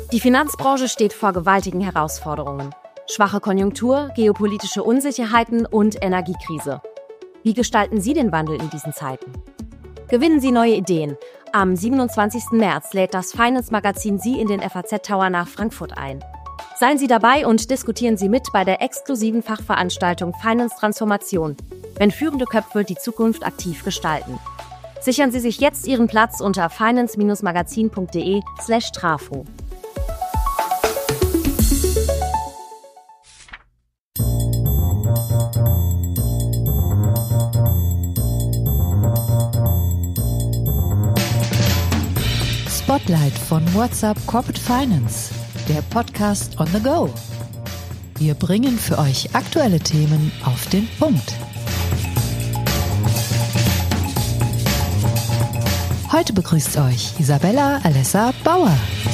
Die Finanzbranche steht vor gewaltigen Herausforderungen. Schwache Konjunktur, geopolitische Unsicherheiten und Energiekrise. Wie gestalten Sie den Wandel in diesen Zeiten? Gewinnen Sie neue Ideen. Am 27. März lädt das Finance-Magazin Sie in den FAZ Tower nach Frankfurt ein. Seien Sie dabei und diskutieren Sie mit bei der exklusiven Fachveranstaltung Finance Transformation, wenn führende Köpfe die Zukunft aktiv gestalten. Sichern Sie sich jetzt Ihren Platz unter finance-magazin.de/trafo. Spotlight von WhatsUp Corporate Finance, der Podcast on the go. Wir bringen für euch aktuelle Themen auf den Punkt. Heute begrüßt euch Isabella Alessa Bauer.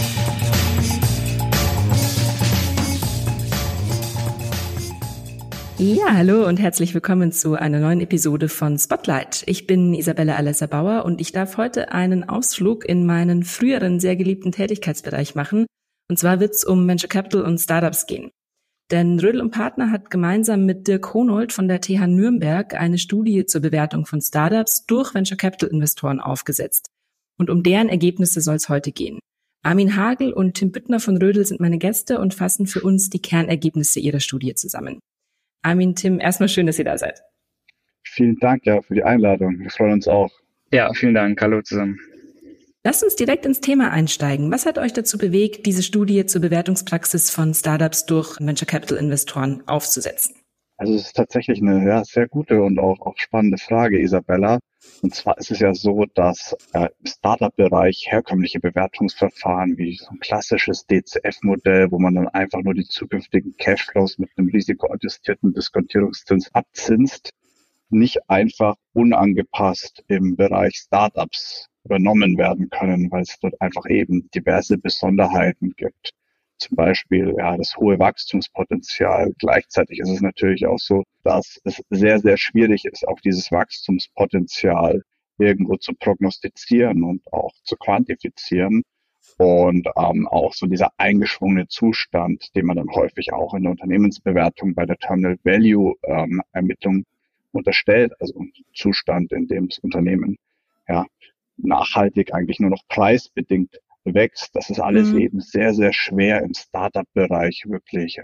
Ja, hallo und herzlich willkommen zu einer neuen Episode von Spotlight. Ich bin Isabella Alessa Bauer und ich darf heute einen Ausflug in meinen früheren sehr geliebten Tätigkeitsbereich machen. Und zwar wird es um Venture Capital und Startups gehen. Denn Rödl & Partner hat gemeinsam mit Dirk Honold von der TH Nürnberg eine Studie zur Bewertung von Startups durch Venture Capital Investoren aufgesetzt. Und um deren Ergebnisse soll es heute gehen. Armin Hagel und Tim Büttner von Rödl sind meine Gäste und fassen für uns die Kernergebnisse ihrer Studie zusammen. Armin, Tim, erstmal schön, dass ihr da seid. Vielen Dank für die Einladung. Wir freuen uns auch. Ja, vielen Dank. Hallo zusammen. Lasst uns direkt ins Thema einsteigen. Was hat euch dazu bewegt, diese Studie zur Bewertungspraxis von Startups durch Venture Capital Investoren aufzusetzen? Also es ist tatsächlich eine sehr gute und auch spannende Frage, Isabella. Und zwar ist es ja so, dass im Startup-Bereich herkömmliche Bewertungsverfahren wie so ein klassisches DCF-Modell, wo man dann einfach nur die zukünftigen Cashflows mit einem risikoadjustierten Diskontierungszins abzinst, nicht einfach unangepasst im Bereich Startups übernommen werden können, weil es dort einfach eben diverse Besonderheiten gibt. Zum Beispiel das hohe Wachstumspotenzial. Gleichzeitig ist es natürlich auch so, dass es sehr, sehr schwierig ist, auch dieses Wachstumspotenzial irgendwo zu prognostizieren und auch zu quantifizieren. Und auch so dieser eingeschwungene Zustand, den man dann häufig auch in der Unternehmensbewertung bei der Terminal Value Ermittlung unterstellt, also ein Zustand, in dem das Unternehmen nachhaltig eigentlich nur noch preisbedingt wächst. Das ist alles eben sehr, sehr schwer im Startup-Bereich wirklich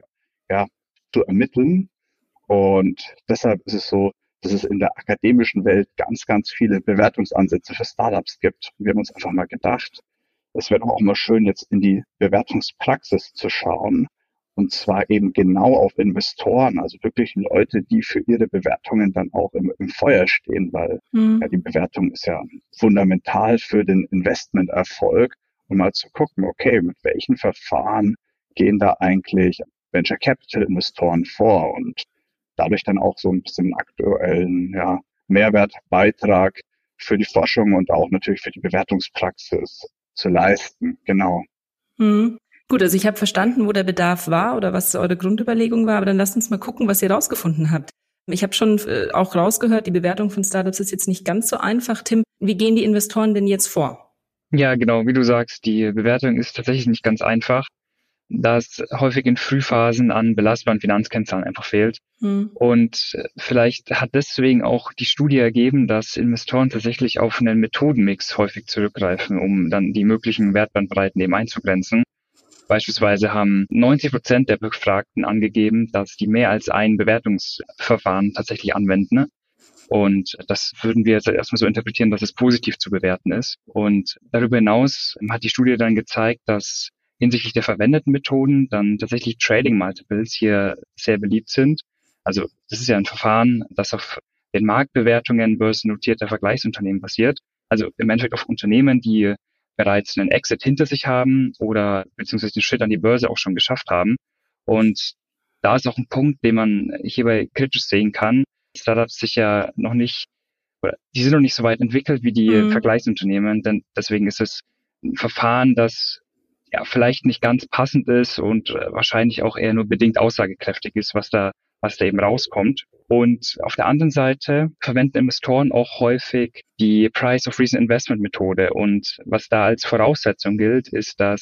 zu ermitteln. Und deshalb ist es so, dass es in der akademischen Welt ganz, ganz viele Bewertungsansätze für Startups gibt. Und wir haben uns einfach mal gedacht, es wäre doch auch mal schön, jetzt in die Bewertungspraxis zu schauen. Und zwar eben genau auf Investoren, also wirklich Leute, die für ihre Bewertungen dann auch im Feuer stehen, weil die Bewertung ist ja fundamental für den Investmenterfolg. Um mal zu gucken, okay, mit welchen Verfahren gehen da eigentlich Venture Capital Investoren vor und dadurch dann auch so ein bisschen aktuellen Mehrwertbeitrag für die Forschung und auch natürlich für die Bewertungspraxis zu leisten. Genau. Gut, also ich habe verstanden, wo der Bedarf war oder was eure Grundüberlegung war, aber dann lasst uns mal gucken, was ihr rausgefunden habt. Ich habe schon auch rausgehört, die Bewertung von Startups ist jetzt nicht ganz so einfach. Tim, wie gehen die Investoren denn jetzt vor? Ja, genau, wie du sagst, die Bewertung ist tatsächlich nicht ganz einfach, da es häufig in Frühphasen an belastbaren Finanzkennzahlen einfach fehlt. Und vielleicht hat deswegen auch die Studie ergeben, dass Investoren tatsächlich auf einen Methodenmix häufig zurückgreifen, um dann die möglichen Wertbandbreiten eben einzugrenzen. Beispielsweise haben 90% der Befragten angegeben, dass die mehr als ein Bewertungsverfahren tatsächlich anwenden. Und das würden wir jetzt erstmal so interpretieren, dass es positiv zu bewerten ist. Und darüber hinaus hat die Studie dann gezeigt, dass hinsichtlich der verwendeten Methoden dann tatsächlich Trading Multiples hier sehr beliebt sind. Also das ist ja ein Verfahren, das auf den Marktbewertungen börsennotierter Vergleichsunternehmen basiert. Also im Endeffekt auf Unternehmen, die bereits einen Exit hinter sich haben oder beziehungsweise den Schritt an die Börse auch schon geschafft haben. Und da ist auch ein Punkt, den man hierbei kritisch sehen kann. Startups sich ja noch nicht, oder die sind noch nicht so weit entwickelt wie die Vergleichsunternehmen, denn deswegen ist es ein Verfahren, das ja vielleicht nicht ganz passend ist und wahrscheinlich auch eher nur bedingt aussagekräftig ist, was da eben rauskommt. Und auf der anderen Seite verwenden Investoren auch häufig die Price of Recent Investment Methode. Und was da als Voraussetzung gilt, ist, dass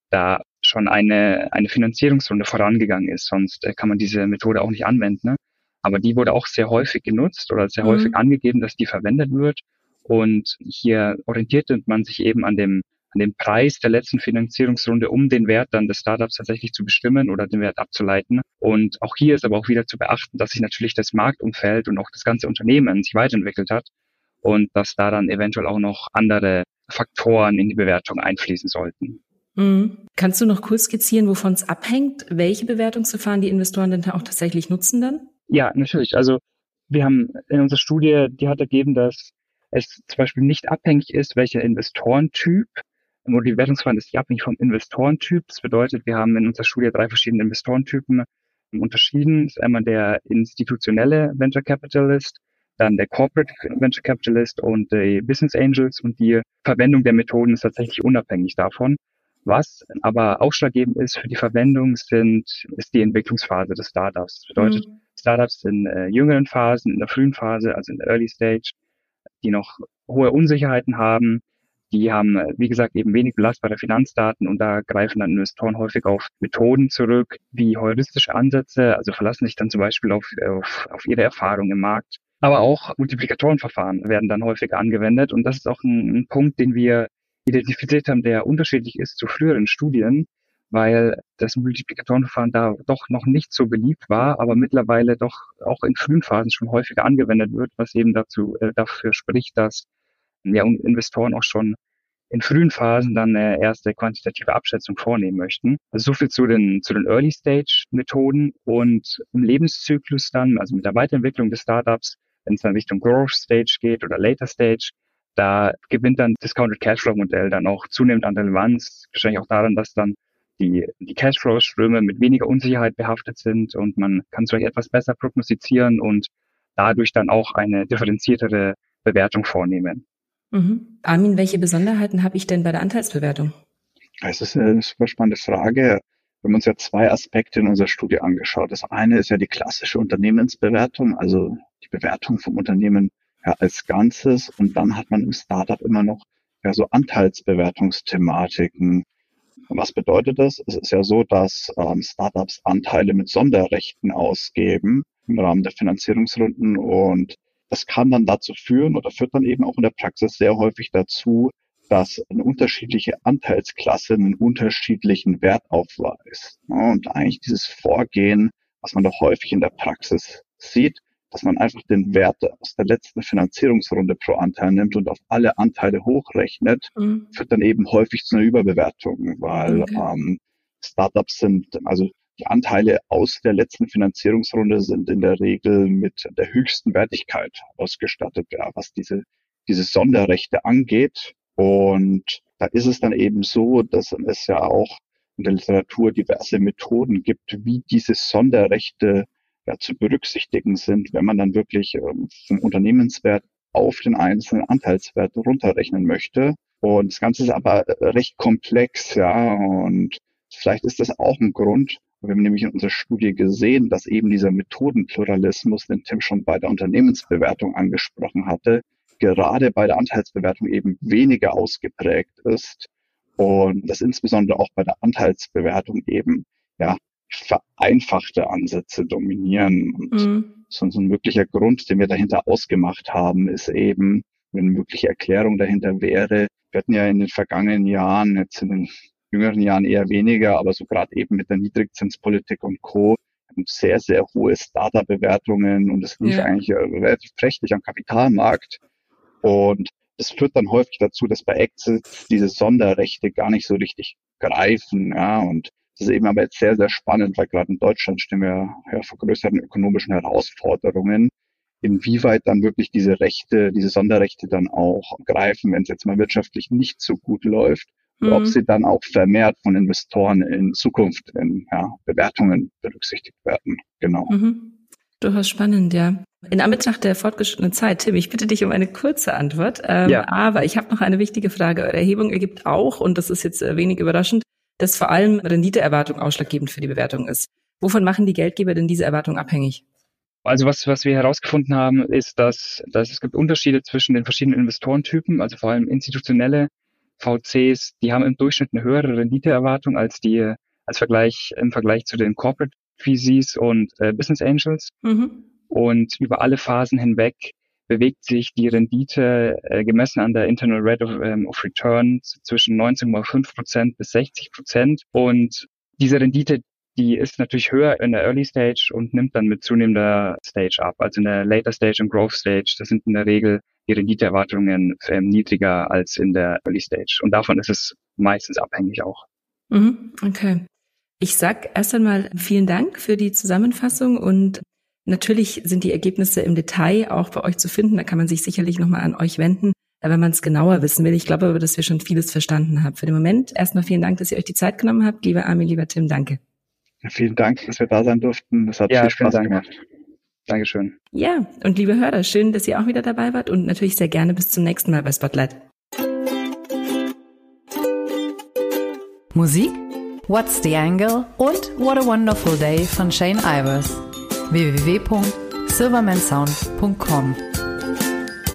da schon eine Finanzierungsrunde vorangegangen ist. Sonst kann man diese Methode auch nicht anwenden. Ne? Aber die wurde auch sehr häufig genutzt oder sehr häufig angegeben, dass die verwendet wird. Und hier orientierte man sich eben an dem Preis der letzten Finanzierungsrunde, um den Wert dann des Startups tatsächlich zu bestimmen oder den Wert abzuleiten. Und auch hier ist aber auch wieder zu beachten, dass sich natürlich das Marktumfeld und auch das ganze Unternehmen sich weiterentwickelt hat und dass da dann eventuell auch noch andere Faktoren in die Bewertung einfließen sollten. Kannst du noch kurz skizzieren, wovon es abhängt, welche Bewertungsverfahren die Investoren denn auch tatsächlich nutzen dann? Ja, natürlich. Also wir haben in unserer Studie, die hat ergeben, dass es zum Beispiel nicht abhängig ist, welcher Investorentyp, oder die Bewertungsverfahren ist nicht abhängig vom Investorentyp. Das bedeutet, wir haben in unserer Studie 3 verschiedene Investorentypen unterschieden. Das ist einmal der institutionelle Venture Capitalist, dann der Corporate Venture Capitalist und die Business Angels, und die Verwendung der Methoden ist tatsächlich unabhängig davon. Was aber ausschlaggebend ist für die Verwendung ist die Entwicklungsphase des Startups. Das bedeutet, Startups in jüngeren Phasen, in der frühen Phase, also in der Early Stage, die noch hohe Unsicherheiten haben, die haben, wie gesagt, eben wenig belastbare Finanzdaten, und da greifen dann Investoren häufig auf Methoden zurück, wie heuristische Ansätze, also verlassen sich dann zum Beispiel auf ihre Erfahrung im Markt. Aber auch Multiplikatorenverfahren werden dann häufig angewendet, und das ist auch ein Punkt, den wir identifiziert haben, der unterschiedlich ist zu früheren Studien, weil das Multiplikatorenverfahren da doch noch nicht so beliebt war, aber mittlerweile doch auch in frühen Phasen schon häufiger angewendet wird, was eben dafür spricht, dass Investoren auch schon in frühen Phasen dann eine erste quantitative Abschätzung vornehmen möchten. Also so viel zu den Early-Stage-Methoden, und im Lebenszyklus dann, also mit der Weiterentwicklung des Startups, wenn es dann Richtung Growth-Stage geht oder Later-Stage, da gewinnt dann Discounted Cashflow-Modell dann auch zunehmend an Relevanz, wahrscheinlich auch daran, dass dann die Cashflow-Ströme mit weniger Unsicherheit behaftet sind und man kann es vielleicht etwas besser prognostizieren und dadurch dann auch eine differenziertere Bewertung vornehmen. Armin, welche Besonderheiten habe ich denn bei der Anteilsbewertung? Das ist eine super spannende Frage. Wir haben uns ja 2 Aspekte in unserer Studie angeschaut. Das eine ist ja die klassische Unternehmensbewertung, also die Bewertung vom Unternehmen als Ganzes. Und dann hat man im Startup immer noch so Anteilsbewertungsthematiken. Und was bedeutet das? Es ist ja so, dass Startups Anteile mit Sonderrechten ausgeben im Rahmen der Finanzierungsrunden, und das kann dann dazu führen oder führt dann eben auch in der Praxis sehr häufig dazu, dass eine unterschiedliche Anteilsklasse einen unterschiedlichen Wert aufweist. Und eigentlich dieses Vorgehen, was man doch häufig in der Praxis sieht, dass man einfach den Wert aus der letzten Finanzierungsrunde pro Anteil nimmt und auf alle Anteile hochrechnet, führt dann eben häufig zu einer Überbewertung, weil Startups sind, also die Anteile aus der letzten Finanzierungsrunde sind in der Regel mit der höchsten Wertigkeit ausgestattet, was diese Sonderrechte angeht. Und da ist es dann eben so, dass es ja auch in der Literatur diverse Methoden gibt, wie diese Sonderrechte zu berücksichtigen sind, wenn man dann wirklich vom Unternehmenswert auf den einzelnen Anteilswert runterrechnen möchte. Und das Ganze ist aber recht komplex, und vielleicht ist das auch ein Grund. Wir haben nämlich in unserer Studie gesehen, dass eben dieser Methodenpluralismus, den Tim schon bei der Unternehmensbewertung angesprochen hatte, gerade bei der Anteilsbewertung eben weniger ausgeprägt ist, und dass insbesondere auch bei der Anteilsbewertung eben vereinfachte Ansätze dominieren. Und so ein möglicher Grund, den wir dahinter ausgemacht haben, ist eben, wenn eine mögliche Erklärung dahinter wäre, wir hatten ja in den vergangenen Jahren, jetzt in den jüngeren Jahren eher weniger, aber so gerade eben mit der Niedrigzinspolitik und Co. sehr, sehr hohe Startup-Bewertungen, und es lief eigentlich relativ prächtig am Kapitalmarkt. Und das führt dann häufig dazu, dass bei Exits diese Sonderrechte gar nicht so richtig greifen, und das ist eben aber jetzt sehr, sehr spannend, weil gerade in Deutschland stehen wir vor größeren ökonomischen Herausforderungen, inwieweit dann wirklich diese Sonderrechte dann auch greifen, wenn es jetzt mal wirtschaftlich nicht so gut läuft, und ob sie dann auch vermehrt von Investoren in Zukunft in Bewertungen berücksichtigt werden. Genau. Durchaus spannend, ja. In Anbetracht der fortgeschrittenen Zeit, Tim, ich bitte dich um eine kurze Antwort. Aber ich habe noch eine wichtige Frage. Eure Erhebung ergibt auch, und das ist jetzt wenig überraschend, dass vor allem Renditeerwartung ausschlaggebend für die Bewertung ist. Wovon machen die Geldgeber denn diese Erwartung abhängig? Also was wir herausgefunden haben, ist, dass es gibt Unterschiede zwischen den verschiedenen Investorentypen, also vor allem institutionelle VCs, die haben im Durchschnitt eine höhere Renditeerwartung im Vergleich zu den Corporate VCs und Business Angels. Und über alle Phasen hinweg bewegt sich die Rendite gemessen an der Internal Rate of Return zwischen 19,5% bis 60%. Und diese Rendite, die ist natürlich höher in der Early Stage und nimmt dann mit zunehmender Stage ab. Also in der Later Stage und Growth Stage, das sind in der Regel die Renditeerwartungen niedriger als in der Early Stage. Und davon ist es meistens abhängig auch. Okay. Ich sag erst einmal vielen Dank für die Zusammenfassung und natürlich sind die Ergebnisse im Detail auch bei euch zu finden. Da kann man sich sicherlich nochmal an euch wenden, wenn man es genauer wissen will. Ich glaube aber, dass wir schon vieles verstanden haben. Für den Moment erstmal vielen Dank, dass ihr euch die Zeit genommen habt. Lieber Armin, lieber Tim, danke. Ja, vielen Dank, dass wir da sein durften. Das hat viel Spaß gemacht. Dankeschön. Ja, und liebe Hörer, schön, dass ihr auch wieder dabei wart und natürlich sehr gerne bis zum nächsten Mal bei Spotlight. Musik, What's the Angle und What a Wonderful Day von Shane Ivers. www.silvermansound.com